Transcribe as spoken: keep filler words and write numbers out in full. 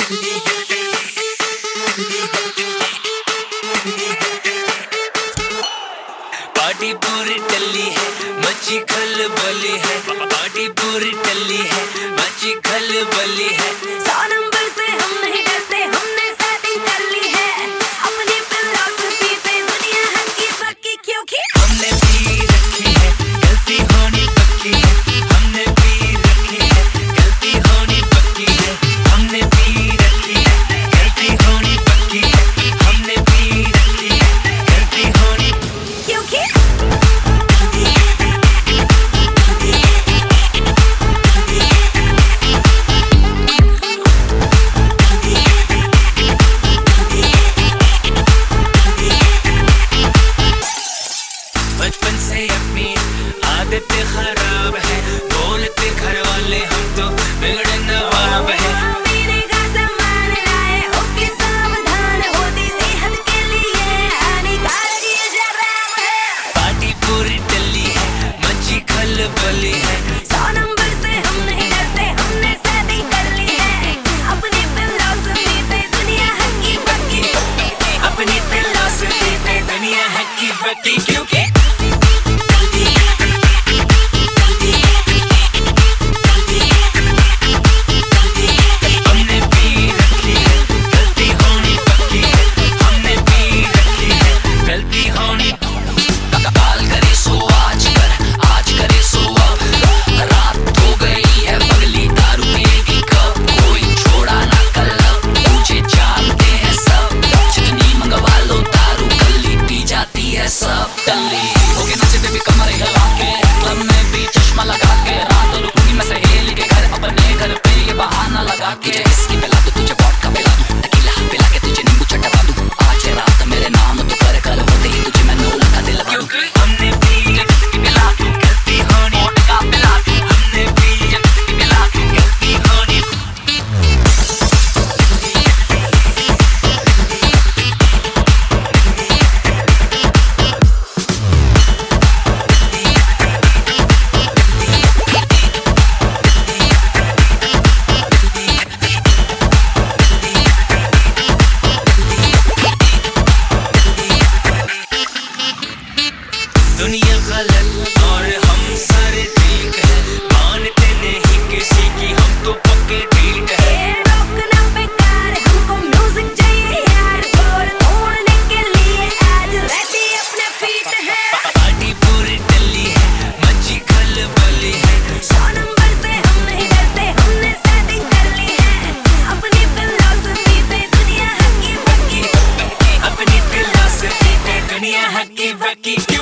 Party पूरी टल्ली है, मची खलबली है। पार्टी पूरी टल्ली है, मची खलबली है। सौ नंबर से हम नहीं डरते, हमने सेटिंग कर ली है। अपनी फिलॉसफी पे दुनिया हक्की बक्की, क्योंकि हमने पी रखी है, गलती होनी पक्की है। हमने पी रखी है, गलती होनी पक्की है। हमने पी रखी है, गलती होनी पक्की है। हमने पी रखी है, गलती होनी क्योंकि बचपन से अपनी आदतें खराब है। बोलते घर वाले हम तो बिगड़े नवाब है। मेरे का सामान लाए होके सावधान, होती सेहत के लिए हानिकारक ये शराब है। पार्टी पूरी टल्ली है, मची खलबली है। सौ नंबर से हम नहीं डरते, हमने सेटिंग कर ली है। अपनी फिलॉसफी पे दुनिया हक्की बक्की, अपनी फिलॉसफी पे दुनिया हक्की बक्की, क्योंकि हमने पी रखी है, गलती होनी पक्की है। हमने पी रखी है, गलती होनी। काल करे सो आज कर, आज करे सो अब। रात हो गई है पगली, दारू पिएगी कब? कोई छोड़ा ना कलब, मुझे जानते हैं सब। जितनी मंगवा लो दारू, कल्ली पी जाती है सब। टल्ली होके नचे बेबी कमर हिला के, क्लब में भी चश्मा लगा के। रात रुकूंगी मैं सहेली के घर, अपने घर पे ये बहाना लगा के। इसकी पिला दूं तुझे, वोडका पिला दूं, टकीला पिला के तुझे नींबू चटवा दूं। आज है रात मेरे नाम तो कर, कल होते ही तुझे मैं नौ लगा दिल दूं। हमने पी रखी पिला दूं, गलती होनी वोडका पिला दूं। हमने पी रखी पिला दूं, गलती होनी। दुनिया गलत और हम सारे ठीक है। मानते नहीं किसी की, हम तो पक्के ठीक है। ये रोकना बेकार, हमको म्यूजिक चाहिए यार। और तोड़ने के लिए आज रेडी अपने फीट है। पार्टी पूरी टल्ली है, मची खलबली है। सौ नंबर से हम नहीं डरते, हमने सेटिंग कर ली है। अपनी फिलॉसफी पे दुनिया हक्की बक्की, अपनी फिलॉसफी पे दुनिया हक्की बक्की।